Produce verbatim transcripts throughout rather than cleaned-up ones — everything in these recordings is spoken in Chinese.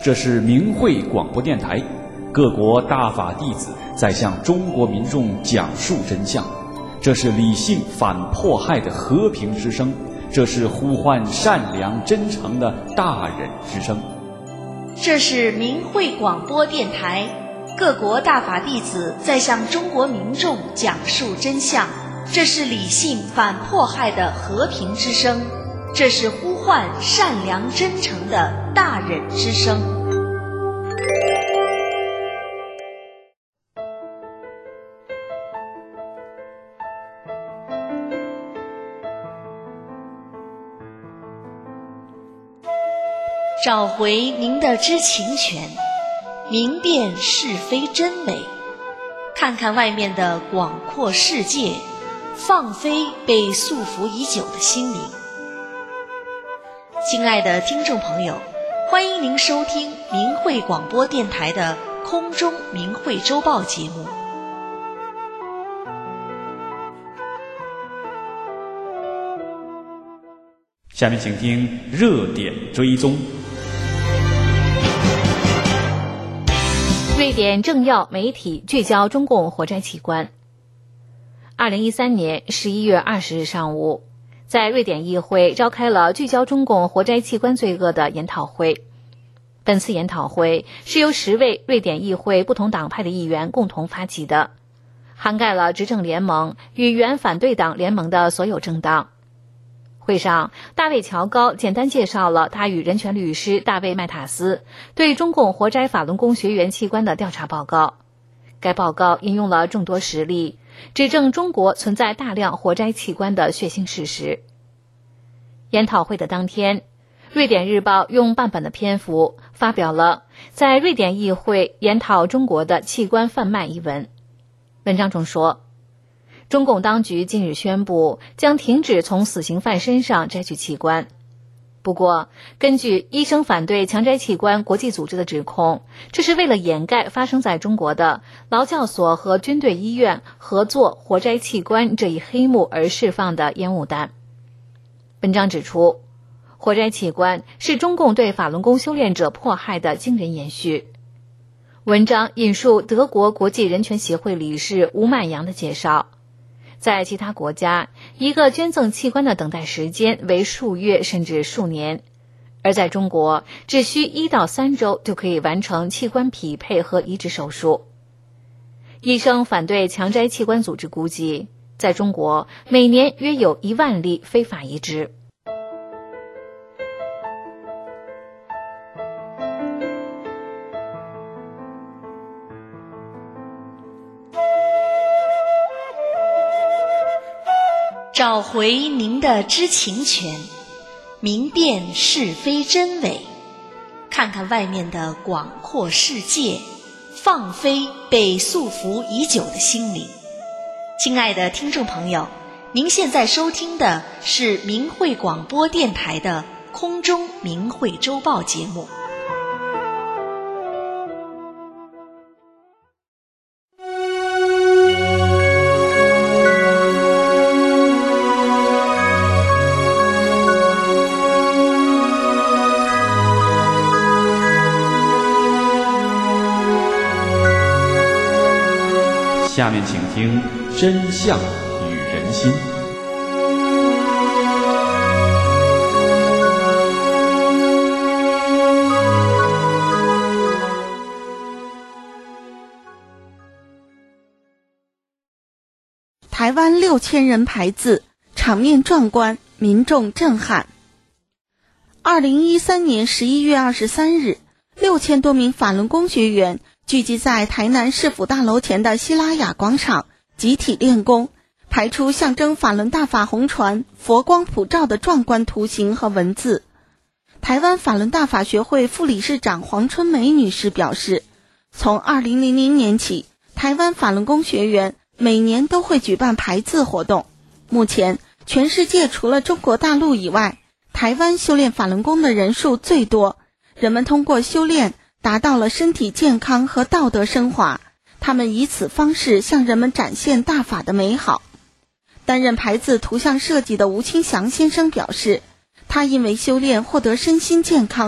这是明慧广播电台，各国大法弟子在向中国民众讲述真相。这是理性反迫害的和平之声，这是呼唤善良真诚的大忍之声。 这是明慧广播电台，各国大法弟子在向中国民众讲述真相。这是理性反迫害的和平之声，这是呼唤善良真诚的大忍之声。找回您的知情权，明辨是非真伪，看看外面的广阔世界，放飞被束缚已久的心灵。亲爱的听众朋友，欢迎您收听明慧广播电台的空中明慧周报节目。 下面请听热点追踪。 瑞典政要媒体聚焦中共活摘器官。二零一三年十一月二十日上午，在瑞典议会召开了聚焦中共活摘器官罪恶的研讨会。本次研讨会是由十位瑞典议会不同党派的议员共同发起的，涵盖了执政联盟与原反对党联盟的所有政党。会上，大卫·乔高简单介绍了他与人权律师大卫·麦塔斯对中共活摘法轮功学员器官的调查报告。该报告引用了众多实例，指证中国存在大量活摘器官的血腥事实。研讨会的当天，瑞典日报用半本的篇幅发表了在瑞典议会研讨中国的器官贩卖一文。文章中说，中共当局近日宣布将停止从死刑犯身上摘取器官。不过，根据医生反对强摘器官国际组织的指控，这是为了掩盖发生在中国的劳教所和军队医院合作活摘器官这一黑幕而释放的烟雾弹。文章指出，活摘器官是中共对法轮功修炼者迫害的惊人延续。文章引述德国国际人权协会理事吴曼阳的介绍，在其他国家，一个捐赠器官的等待时间为数月甚至数年，而在中国，只需一到三周就可以完成器官匹配和移植手术。医生反对强摘器官组织估计，在中国每年约有一万例非法移植。 找回您的知情权，明辨是非真伪，看看外面的广阔世界，放飞被束缚已久的心灵。亲爱的听众朋友，您现在收听的是明慧广播电台的空中明慧周报节目。 下面请听真相与人心。 台湾六千人排字，场面壮观，民众震撼。二零一三年十一月二十三日，六千多名法轮功学员聚集在台南市府大楼前的西拉雅广场，集体练功，排出象征法轮大法红传、佛光普照的壮观图形和文字。台湾法轮大法学会副理事长黄春梅女士表示，从二零零零年起，台湾法轮功学员每年都会举办排字活动。目前，全世界除了中国大陆以外，台湾修炼法轮功的人数最多。人们通过修炼达到了身体健康和道德升华，他们以此方式向人们展现大法的美好。担任牌子图像设计的吴清祥先生表示，他因为修炼获得身心健康，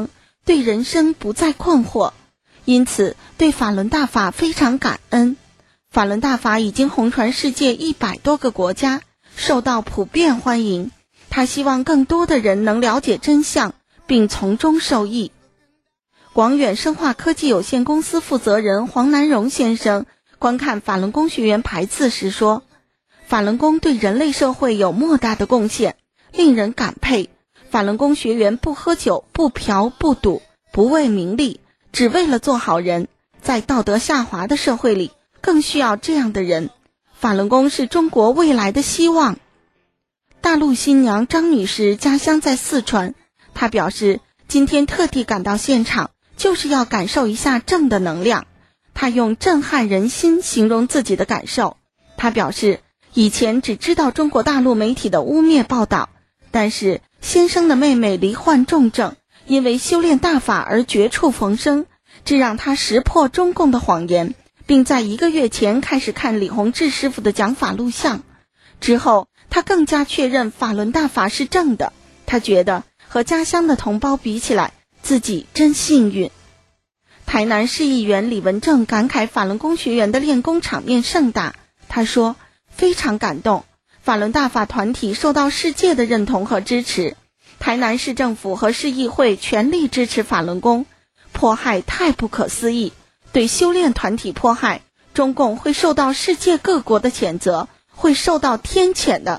对人生不再困惑，因此对法轮大法非常感恩。法轮大法已经红传世界一百多个国家，受到普遍欢迎。他希望更多的人能了解真相，并从中受益。广远生化科技有限公司负责人黄南荣先生观看法轮功学员排字时说，法轮功对人类社会有莫大的贡献，令人感佩。法轮功学员不喝酒，不嫖，不赌，不为名利，只为了做好人。在道德下滑的社会里，更需要这样的人。法轮功是中国未来的希望。大陆新娘张女士家乡在四川，她表示今天特地赶到现场，就是要感受一下正的能量。她用震撼人心形容自己的感受。她表示以前只知道中国大陆媒体的污蔑报道，但是先生的妹妹罹患重症，因为修炼大法而绝处逢生，这让她识破中共的谎言，并在一个月前开始看李洪志师傅的讲法录像。之后他更加确认法轮大法是正的，他觉得和家乡的同胞比起来，自己真幸运。台南市议员李文正感慨法轮功学员的练功场面盛大，他说非常感动，法轮大法团体受到世界的认同和支持，台南市政府和市议会全力支持法轮功，迫害太不可思议，对修炼团体迫害，中共会受到世界各国的谴责，会受到天谴的。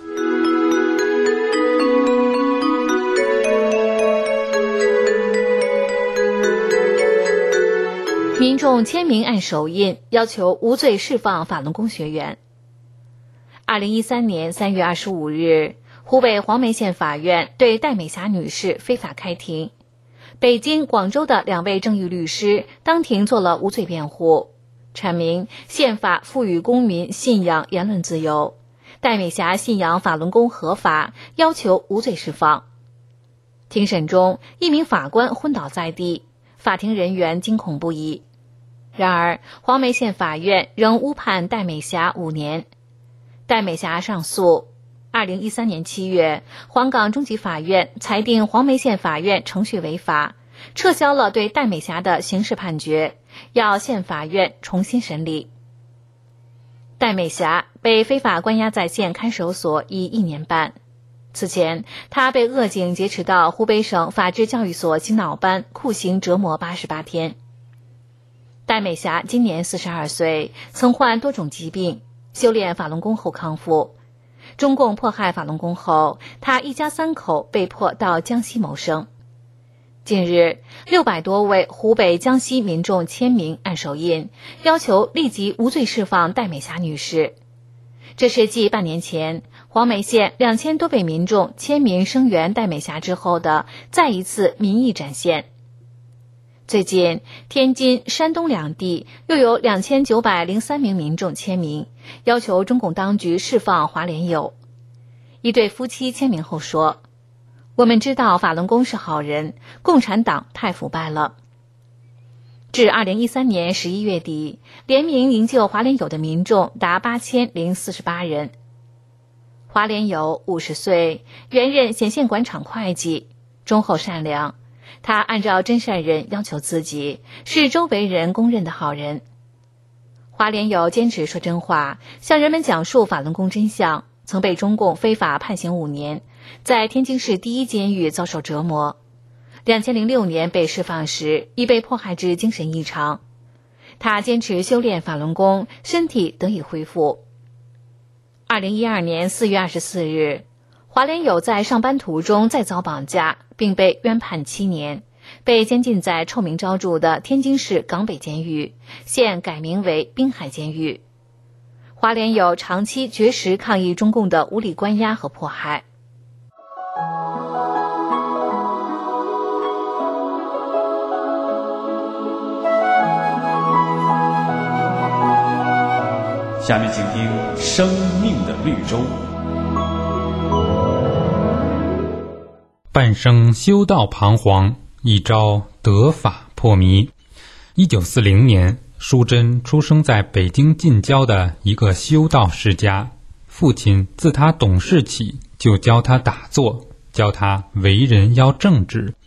民众签名按手印，要求无罪释放法轮功学员。二零一三年三月二十五日，湖北黄梅县法院对戴美霞女士非法开庭。北京、广州的两位正义律师当庭做了无罪辩护，阐明宪法赋予公民信仰言论自由，戴美霞信仰法轮功合法，要求无罪释放。庭审中，一名法官昏倒在地，法庭人员惊恐不已。然而，黄梅县法院仍误判戴美霞五年。戴美霞上诉。二零一三年七月，黄冈中级法院裁定黄梅县法院程序违法，撤销了对戴美霞的刑事判决，要县法院重新审理。戴美霞被非法关押在县看守所已一年半。此前，她被恶警劫持到湖北省法制教育所洗脑班酷刑折磨八十八天。戴美霞今年四十二岁，曾患多种疾病，修炼法轮功后康复。中共迫害法轮功后，她一家三口被迫到江西谋生。近日，六百多位湖北、江西民众签名按手印，要求立即无罪释放戴美霞女士。这是继半年前黄梅县两千多位民众签名声援戴美霞之后的再一次民意展现。最近，天津、山东两地又有两千九百零三名民众签名，要求中共当局释放华莲友。一对夫妻签名后说：“我们知道法轮功是好人，共产党太腐败了。”至二零一三年十一月底，联名营救华莲友的民众达八千零四十八人。华莲友五十岁，原任显县管厂会计，忠厚善良。他按照真善人要求自己，是周围人公认的好人。华莲友坚持说真话，向人们讲述法轮功真相，曾被中共非法判刑五年，在天津市第一监狱遭受折磨。两千零六年被释放时，已被迫害致精神异常。他坚持修炼法轮功，身体得以恢复。二零一二年四月二十四日，华莲友在上班途中再遭绑架，并被冤判七年，被监禁在臭名昭著的天津市港北监狱，现改名为滨海监狱。华莲友长期绝食抗议中共的无理关押和迫害。 下面请听《生命的绿洲》。 半生修道彷徨，一朝得法破迷。一九四零年，淑珍出生在北京近郊的一个修道世家，父亲自他懂事起就教他打坐，教他为人要正直。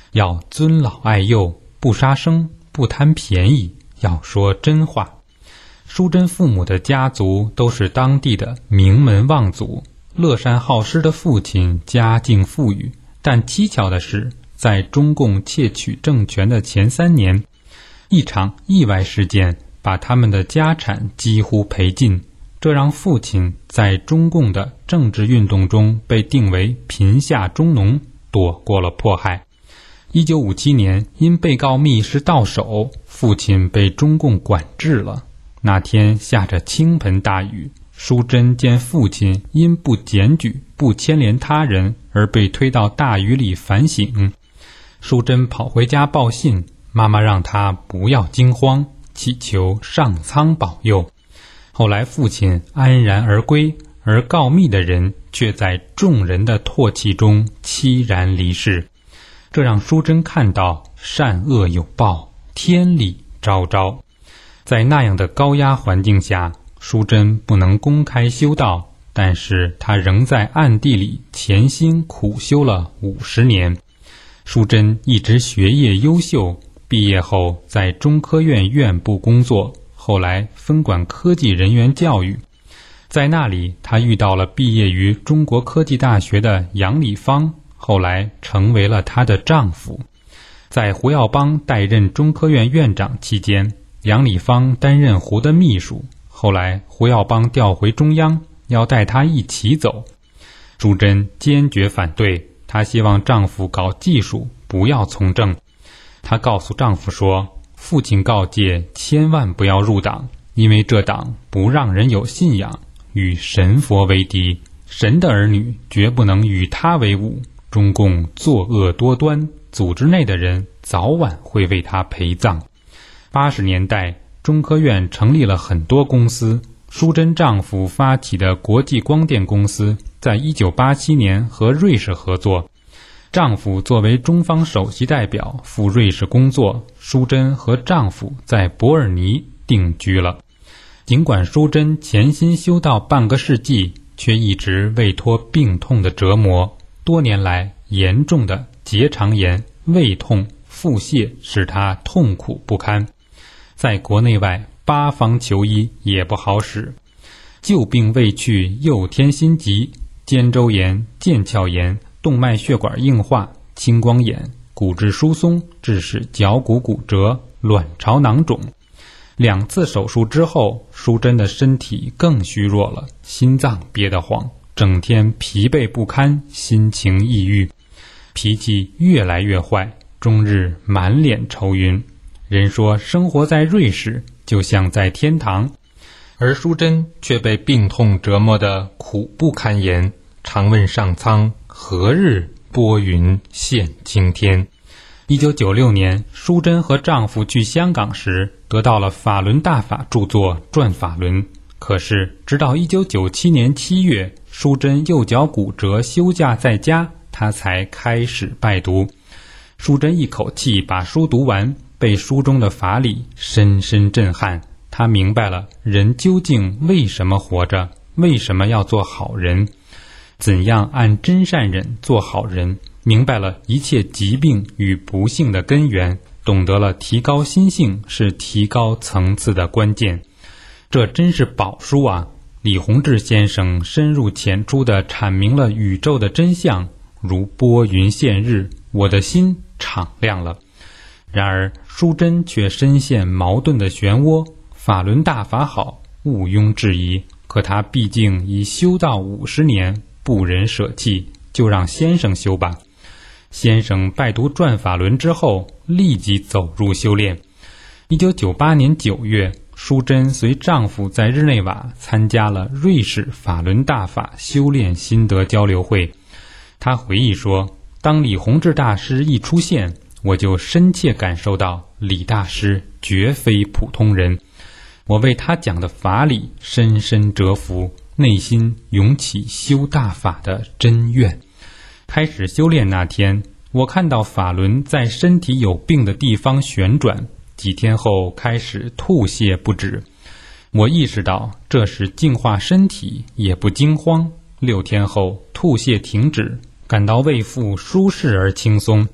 要尊老爱幼，不杀生，不贪便宜，要说真话。淑珍父母的家族都是当地的名门望族，乐善好施的父亲家境富裕，但蹊跷的是，在中共窃取政权的前三年，一场意外事件把他们的家产几乎赔尽，这让父亲在中共的政治运动中被定为贫下中农，躲过了迫害。一九五七年，因被告密室到手，父亲被中共管制了。那天下着倾盆大雨，淑珍见父亲因不检举、不牵连他人而被推到大雨里反省。淑珍跑回家报信，妈妈让她不要惊慌，祈求上苍保佑。后来父亲安然而归，而告密的人却在众人的唾弃中凄然离世。这让淑珍看到善恶有报，天理昭昭。在那样的高压环境下，淑珍不能公开修道，但是她仍在暗地里潜心苦修了五十年。淑珍一直学业优秀，毕业后在中科院院部工作，后来分管科技人员教育。在那里，她遇到了毕业于中国科技大学的杨礼芳，后来成为了她的丈夫。在胡耀邦代任中科院院长期间，杨礼芳担任胡的秘书，后来胡耀邦调回中央，要带她一起走。淑珍坚决反对，她希望丈夫搞技术，不要从政。她告诉丈夫说，父亲告诫千万不要入党，因为这党不让人有信仰，与神佛为敌，神的儿女绝不能与他为伍。中共作恶多端，组织内的人早晚会为他陪葬。八十年代，中科院成立了很多公司，淑珍丈夫发起的国际光电公司在一九八七年和瑞士合作，丈夫作为中方首席代表赴瑞士工作，淑珍和丈夫在伯尔尼定居了。尽管淑珍潜心修道半个世纪，却一直未脱病痛的折磨。多年来，严重的结肠炎、胃痛、腹泻使她痛苦不堪，在国内外八方求医也不好使，旧病未去又添新疾，肩周炎、腱鞘炎、动脉血管硬化、青光眼、骨质疏松，致使脚骨骨折、卵巢囊肿。两次手术之后，淑珍的身体更虚弱了，心脏憋得慌，整天疲惫不堪，心情抑郁，脾气越来越坏，终日满脸愁云。人说生活在瑞士就像在天堂，而淑珍却被病痛折磨得苦不堪言，常问上苍何日拨云见青天。一九九六年，淑珍和丈夫去香港时，得到了法轮大法著作《转法轮》。可是，直到一九九七年七月，淑珍右脚骨折休假在家，她才开始拜读。淑珍一口气把书读完，被书中的法理深深震撼。她明白了人究竟为什么活着，为什么要做好人，怎样按真善忍做好人，明白了一切疾病与不幸的根源，懂得了提高心性是提高层次的关键。这真是宝书啊！李洪志先生深入浅出地阐明了宇宙的真相，如拨云见日，我的心敞亮了。然而淑珍却深陷矛盾的漩涡，法轮大法好，毋庸置疑，可她毕竟已修道五十年，不忍舍弃，就让先生修吧。先生拜读转法轮之后，立即走入修炼。一九九八年九月，淑珍随丈夫在日内瓦参加了瑞士法轮大法修炼心得交流会。她回忆说，当李洪志大师一出现，我就深切感受到李大师绝非普通人，我为他讲的法理深深折服，内心涌起修大法的真愿。开始修炼那天，我看到法轮在身体有病的地方旋转，几天后开始吐泻不止。我意识到这是净化身体，也不惊慌。六天后吐泻停止，感到胃腹舒适而轻松。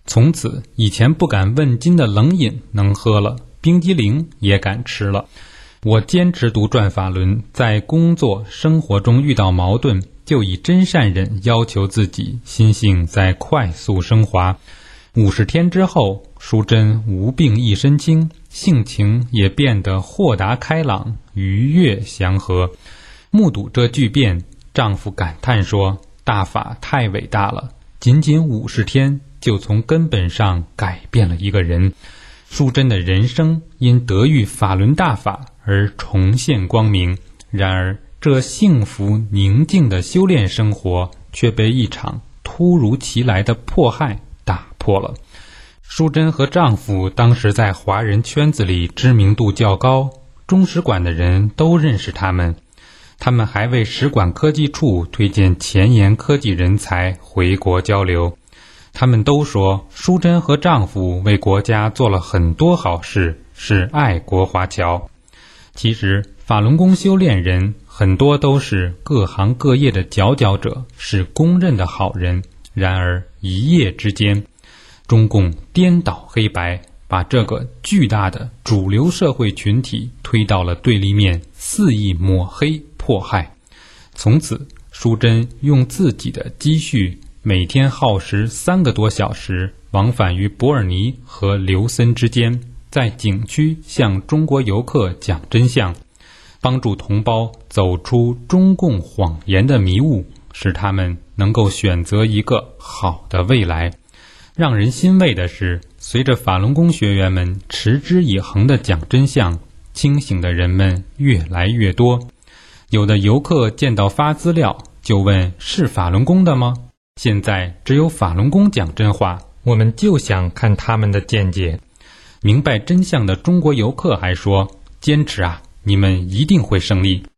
从此以前不敢问津的冷饮能喝了，冰激凌也敢吃了。我坚持读转法轮，在工作生活中遇到矛盾，就以真善忍要求自己，心性在快速升华。五十天之后，淑珍无病一身轻，性情也变得豁达开朗，愉悦祥和。目睹这巨变，丈夫感叹说：大法太伟大了，仅仅五十天就从根本上改变了一个人。淑珍的人生因得遇法轮大法而重现光明，然而这幸福宁静的修炼生活却被一场突如其来的迫害打破了。淑珍和丈夫当时在华人圈子里知名度较高，中使馆的人都认识他们，他们还为使馆科技处推荐前沿科技人才回国交流。他们都说淑珍和丈夫为国家做了很多好事，是爱国华侨。其实法轮功修炼人很多都是各行各业的佼佼者，是公认的好人，然而一夜之间，中共颠倒黑白，把这个巨大的主流社会群体推到了对立面，肆意抹黑迫害。从此淑珍用自己的积蓄每天耗时三个多小时，往返于伯尔尼和琉森之间，在景区向中国游客讲真相，帮助同胞走出中共谎言的迷雾，使他们能够选择一个好的未来。让人欣慰的是，随着法轮功学员们持之以恒地讲真相，清醒的人们越来越多。有的游客见到发资料就问：是法轮功的吗？现在只有法轮功讲真话，我们就想看他们的见解。明白真相的中国游客还说：坚持啊，你们一定会胜利。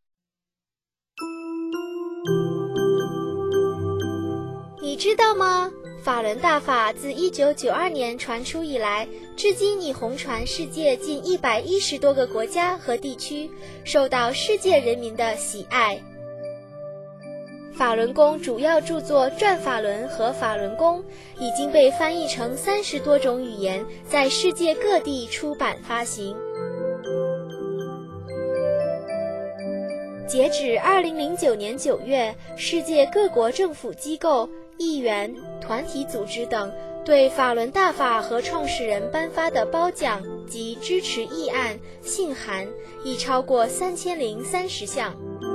你知道吗？法轮大法自一九九二年传出以来，至今已红传世界近一百一十多个国家和地区，受到世界人民的喜爱。法轮功主要著作《转法轮》和《法轮功》已经被翻译成三十多种语言，在世界各地出版发行。截止二零零九年九月，世界各国政府机构、议员、团体组织等对法轮大法和创始人颁发的褒奖及支持议案、信函已超过三千零三十项。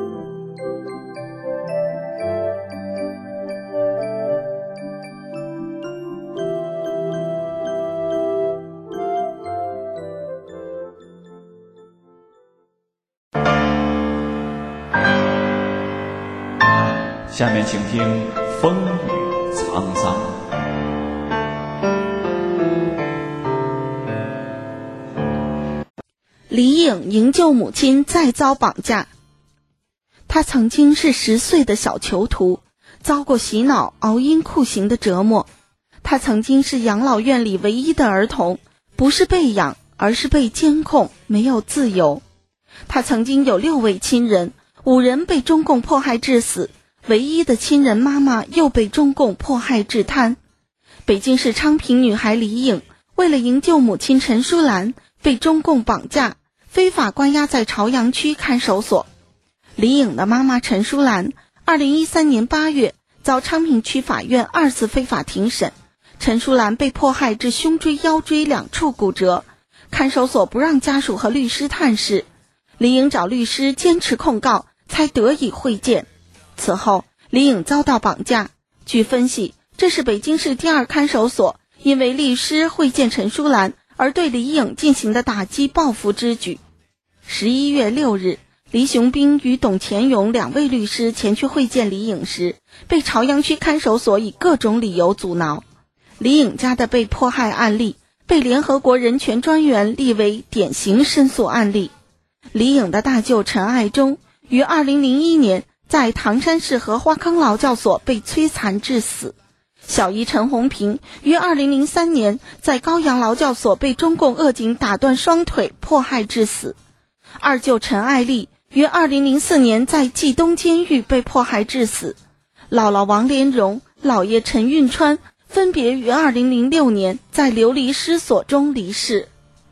下面请听风雨沧桑。 李颖营救母亲再遭绑架。他曾经是十岁的小囚徒，遭过洗脑、熬阴酷刑的折磨。他曾经是养老院里唯一的儿童，不是被养，而是被监控，没有自由。他曾经有六位亲人，五人被中共迫害致死，唯一的亲人妈妈又被中共迫害致瘫。北京市昌平女孩李颖为了营救母亲陈淑兰，被中共绑架，非法关押在朝阳区看守所。李颖的妈妈陈淑兰二零一三年八月遭昌平区法院二次非法庭审，陈淑兰被迫害致胸椎、腰椎两处骨折，看守所不让家属和律师探视，李颖找律师坚持控告，才得以会见。此后李颖遭到绑架，据分析，这是北京市第二看守所因为律师会见陈淑兰而对李颖进行的打击报复之举。十一月六日，黎雄斌与董乾勇两位律师前去会见李颖时，被朝阳区看守所以各种理由阻挠。李颖家的被迫害案例被联合国人权专员列为典型申诉案例。李颖的大舅陈爱忠于二零零一年在唐山市荷花坑劳教所被摧残致死，小姨陈红平于二零零三年在高阳劳教所被中共恶警打断双腿迫害致死，二舅陈爱丽于二零零四年在冀东监狱被迫害致死，姥姥王连荣、姥爷陈运川分别于二零零六年在流离失所中离世。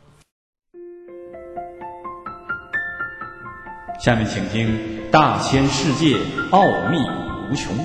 下面请听《大千世界奥秘无穷》。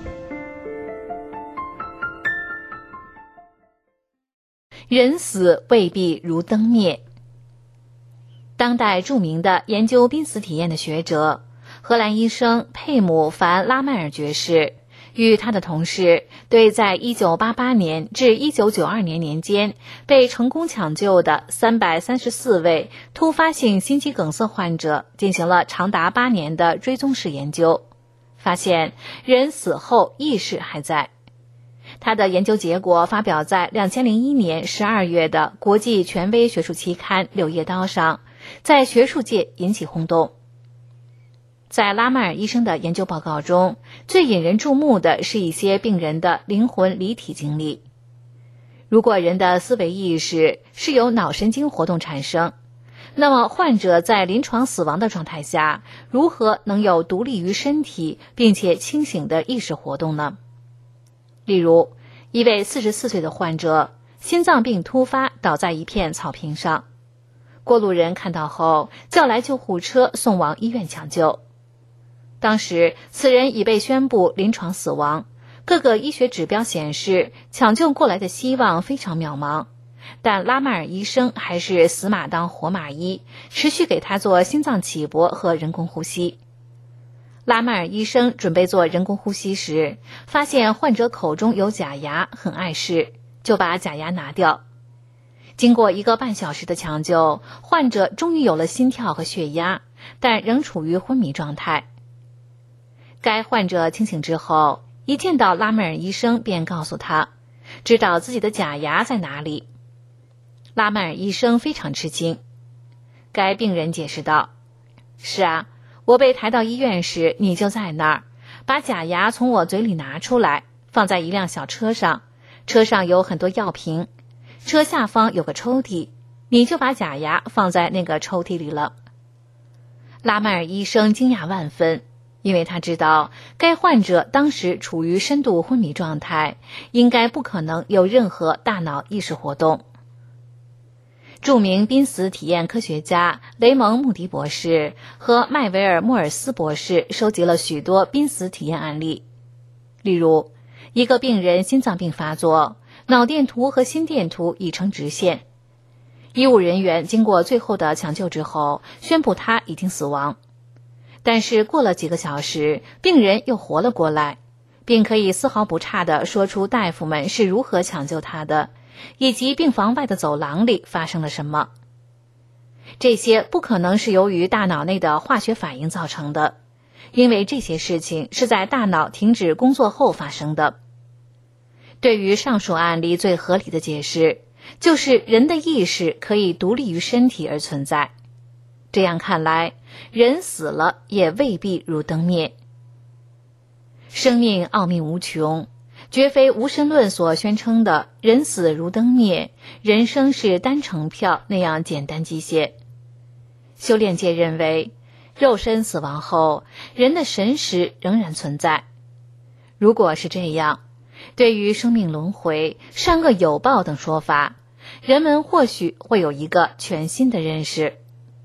人死未必如灯灭。当代著名的研究濒死体验的学者、荷兰医生佩姆·凡·拉迈尔爵士与他的同事对在一九八八年至一九九二年年间被成功抢救的三百三十四位突发性心肌梗塞患者进行了长达八年的追踪式研究，发现人死后意识还在。他的研究结果发表在二零零一年十二月的国际权威学术期刊《柳叶刀》上，在学术界引起轰动。在拉迈尔医生的研究报告中，最引人注目的是一些病人的灵魂离体经历。如果人的思维意识是由脑神经活动产生，那么患者在临床死亡的状态下，如何能有独立于身体并且清醒的意识活动呢？例如，一位四十四岁的患者心脏病突发，倒在一片草坪上。过路人看到后，叫来救护车送往医院抢救。当时，此人已被宣布临床死亡，各个医学指标显示抢救过来的希望非常渺茫。但拉迈尔医生还是死马当活马医，持续给他做心脏起搏和人工呼吸。拉迈尔医生准备做人工呼吸时，发现患者口中有假牙，很碍事，就把假牙拿掉。经过一个半小时的抢救，患者终于有了心跳和血压，但仍处于昏迷状态。该患者清醒之后，一见到拉迈尔医生便告诉他，知道自己的假牙在哪里。拉迈尔医生非常吃惊。该病人解释道，是啊，我被抬到医院时，你就在那儿，把假牙从我嘴里拿出来，放在一辆小车上，车上有很多药瓶，车下方有个抽屉，你就把假牙放在那个抽屉里了。拉迈尔医生惊讶万分，因为他知道该患者当时处于深度昏迷状态，应该不可能有任何大脑意识活动。著名濒死体验科学家雷蒙·穆迪博士和麦维尔·莫尔斯博士收集了许多濒死体验案例。例如，一个病人心脏病发作，脑电图和心电图已成直线。医务人员经过最后的抢救之后，宣布他已经死亡。但是过了几个小时，病人又活了过来，并可以丝毫不差地说出大夫们是如何抢救他的，以及病房外的走廊里发生了什么。这些不可能是由于大脑内的化学反应造成的，因为这些事情是在大脑停止工作后发生的。对于上述案例最合理的解释，就是人的意识可以独立于身体而存在。这样看来，人死了也未必如灯灭。生命奥秘无穷，绝非无神论所宣称的人死如灯灭，人生是单程票那样简单机械。修炼界认为，肉身死亡后，人的神识仍然存在。如果是这样，对于生命轮回、善恶有报等说法，人们或许会有一个全新的认识。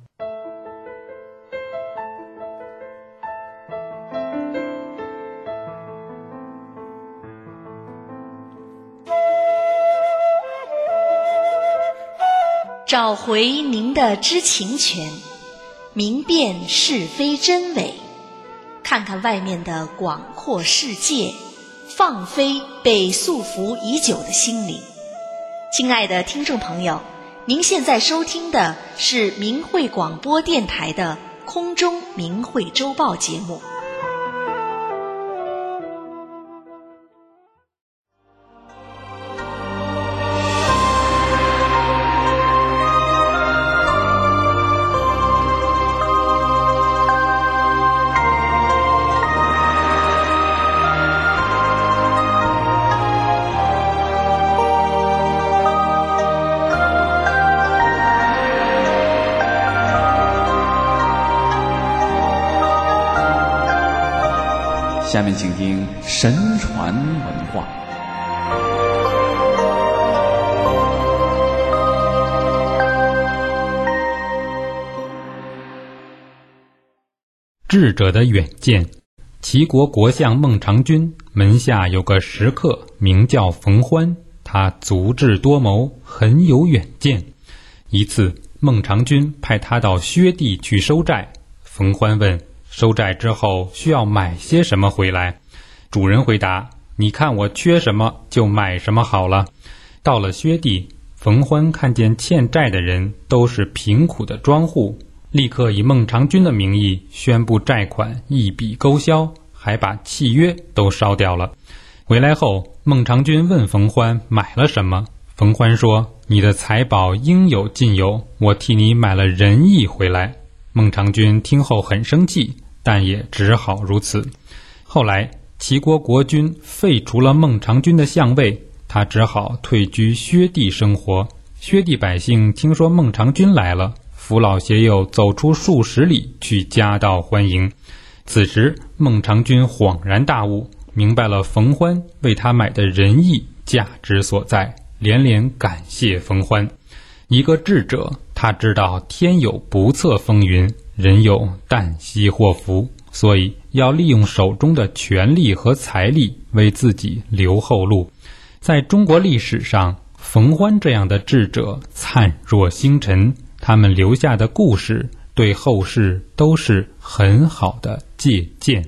找回您的知情权，明辨是非真伪，看看外面的广阔世界，放飞被束缚已久的心灵。亲爱的听众朋友，您现在收听的是明慧广播电台的空中明慧周报节目。 下面请听神传文化。 智者的远见。齐国国相孟尝君门下有个食客，名叫冯欢，他足智多谋，很有远见。一次，孟尝君派他到薛地去收债。冯欢问，收债之后需要买些什么回来？主人回答，你看我缺什么就买什么好了。到了薛地，冯欢看见欠债的人都是贫苦的庄户，立刻以孟尝君的名义宣布债款一笔勾销，还把契约都烧掉了。回来后，孟尝君问冯欢买了什么。冯欢说，你的财宝应有尽有，我替你买了仁义回来。孟尝君听后很生气，但也只好如此。后来齐国国君废除了孟尝君的相位，他只好退居薛地生活。薛地百姓听说孟尝君来了，扶老携幼走出数十里去夹道欢迎。此时孟尝君恍然大悟，明白了冯欢为他买的仁义价值所在，连连感谢冯欢。一个智者，他知道天有不测风云，人有旦夕祸福，所以要利用手中的权力和财力为自己留后路。在中国历史上，冯欢这样的智者灿若星辰，他们留下的故事对后世都是很好的借鉴。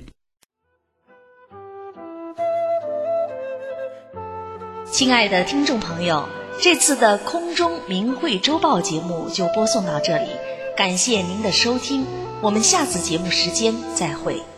亲爱的听众朋友，这次的空中明慧周报节目就播送到这里，感谢您的收听，我们下次节目时间再会。